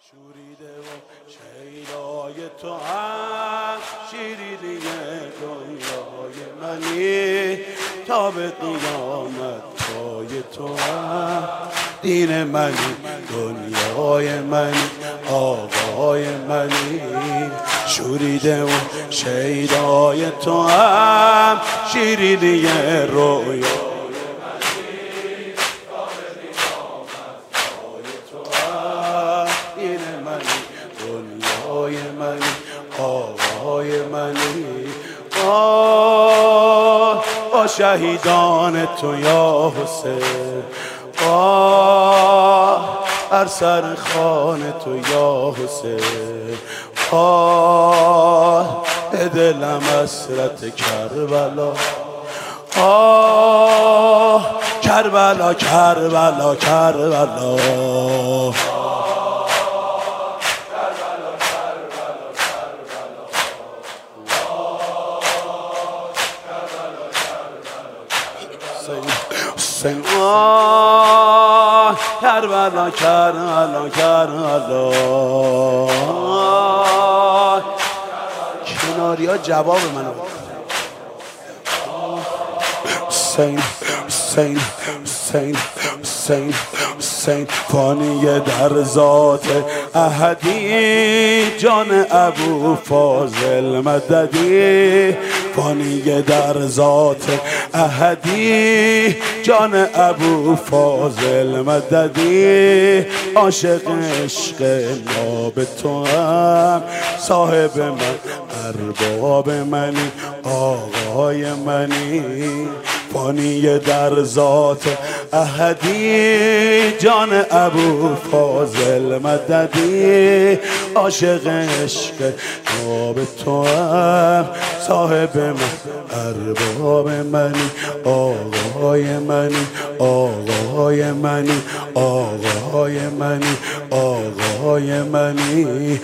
شوریده و شیدای تو هم شیرینی دنیای منی، تا به قیامت پای تو هم دین منی، دنیای منی، آقای منی. شوریده و شیدای تو هم شیرینی رویا آقای منی. با شهیدان تو یا حسین، بر سر خوان تو یا حسین، به دلم حسرت کربلا، کربلا کربلا کربلا. کربلا کربلا کربلا. کناری ها جواب منو حسین حسین حسین حسین حسین. فانی در ذات احدی، جان ابو فاضل مددی. فانی در ذات احدی، جان ابو فاضل مددی. عاشق عشق ناب تو هم، صاحب من ارباب منی، آقای منی. فانی در ذات احدی، جان ابو فاضل مددی. عاشق عشق ناب تو هم، صاحب من ارباب منی، آقای منی، آقای منی، آقای منی، آقای منی.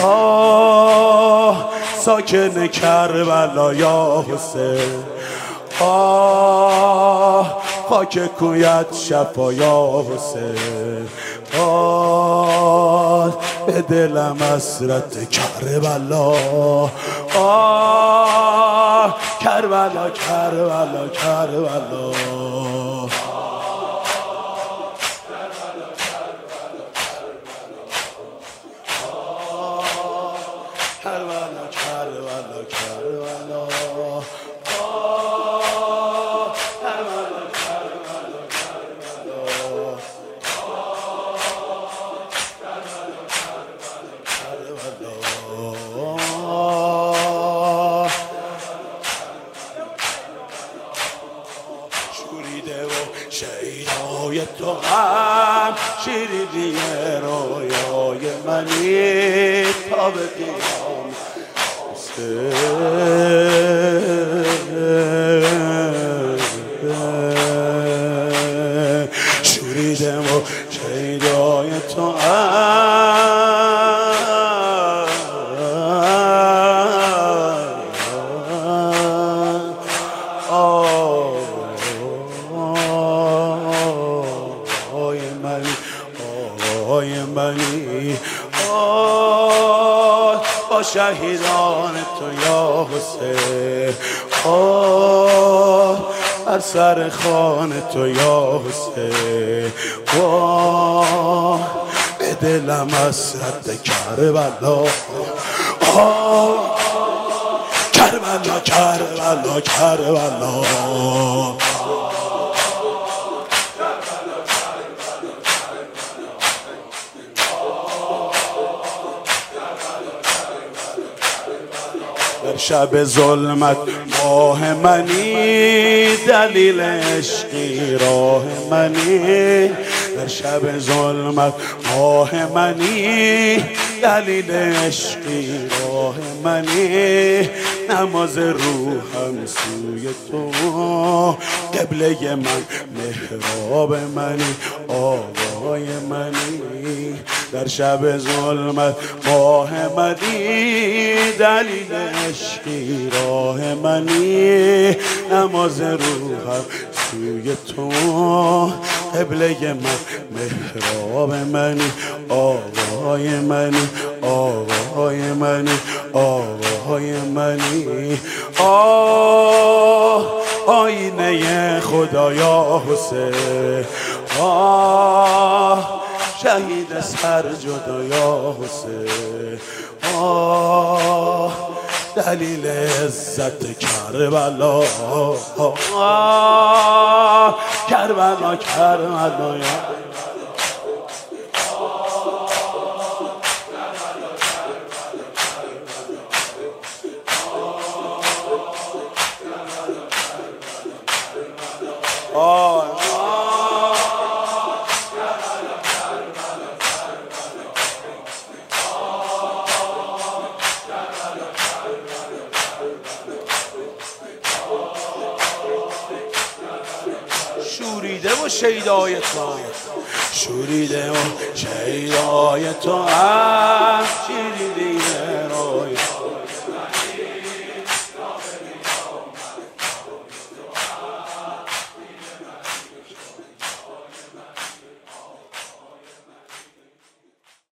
ساکن کربلا یا حسین، خاک کویت شفا یا حسین. به دلم حسرت کربلا، کربلا کربلا کربلا. کربلا کربلا کربلا. شوریده و شیدای تو هم شیرینی رویای منی، تا به قیامت شوریده و شیدای تو آقای منی. با شهیدان تو یا حسین، بر سر خوان تو یا حسین. به دلم حسرت کربلا، کربلا کربلا کربلا. در شب ظلمت ماه منی، دلیل عشقی راه منی. در شب ظلمت ماه منی، دلیل عشقی راه منی. نماز روحم سوی تو، قبله من محراب منی، آقای منی. در شب ظلمت ماه منی، دلیل عشقی راه منی. نماز روحم سوی تو، قبله من محراب منی آقای منی آقای منی آقای منی آینه خدایا حسین شهید سر جدایا حسین دلیل عزت کربلا کربلا کربلا شوریده و شیدای تو شوریده و شیدای تو شیریدی